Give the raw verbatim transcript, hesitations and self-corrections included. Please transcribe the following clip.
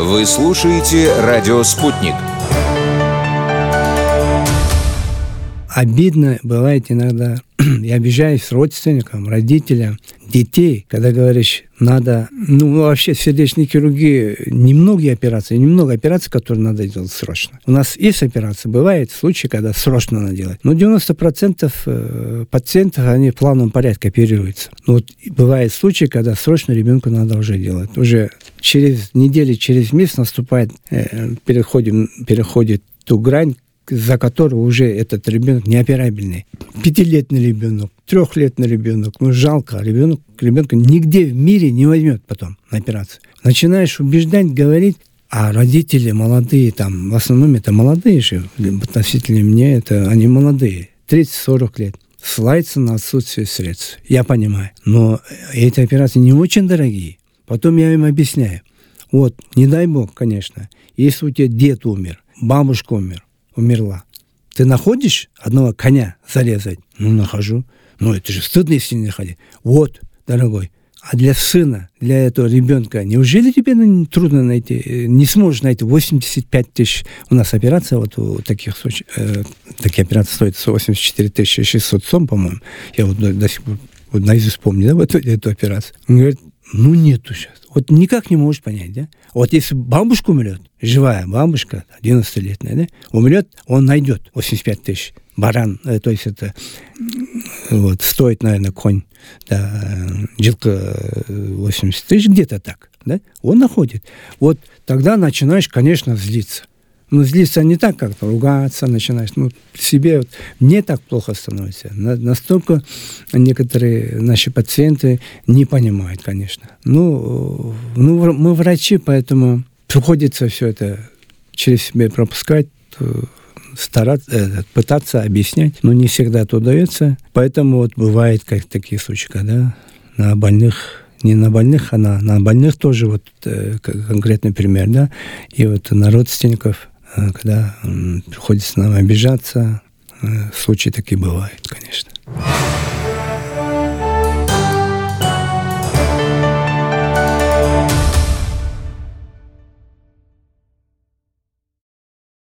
Вы слушаете «Радио Спутник». Обидно бывает иногда, я обижаюсь родственникам, родителям, детей, когда говоришь, надо, ну, вообще в сердечной хирургии немногие операции, немного операций, которые надо делать срочно. У нас есть операции, бывает случаи, когда срочно надо делать. Но девяносто процентов пациентов, они в плановом порядке оперируются. Но вот бывают случаи, когда срочно ребенку надо уже делать. Уже через неделю, через месяц наступает, переходим, переходит ту грань, за которого уже этот ребенок неоперабельный. Пятилетний ребенок, трехлетний ребенок. Ну, жалко. Ребенок, ребенка нигде в мире не возьмет потом на операцию. Начинаешь убеждать, говорить, а родители молодые, там, в основном это молодые же, относительно мне, это они молодые, тридцать-сорок лет. Ссылаются на отсутствие средств. Я понимаю. Но эти операции не очень дорогие. Потом я им объясняю. Вот, не дай бог, конечно, если у тебя дед умер, бабушка умер, умерла. Ты находишь одного коня зарезать? Ну, нахожу. Ну, это же стыдно, если не находить. Вот, дорогой. А для сына, для этого ребенка, неужели тебе трудно найти? Не сможешь найти восемьдесят пять тысяч. У нас операция, вот у таких случаев, э, такие операции стоят восемьдесят четыре тысячи шестьсот сом, по-моему. Я вот до, до сих пор вот наизусть помню, да, вот эту операцию. Он говорит, ну, нету сейчас. Вот никак не можешь понять, да? Вот если бабушка умрет, живая бабушка, одиннадцатилетняя, да, умрет, он найдет восемьдесят пять тысяч. Баран, э, то есть это вот, стоит, наверное, конь, да, жилка восемьдесят тысяч, где-то так, да? Он находит. Вот тогда начинаешь, конечно, злиться. Ну, злиться не так, как-то ругаться начинаешь. Ну, себе вот, мне так плохо становится. На, настолько некоторые наши пациенты не понимают, конечно. Ну, ну, мы врачи, поэтому приходится все это через себя пропускать, стараться, пытаться объяснять, но не всегда это удается. Поэтому вот бывает как такие случаи, когда на больных, не на больных, а на, на больных тоже вот конкретный пример, да, и вот на родственников, когда приходится нам обижаться, случаи такие бывают, конечно.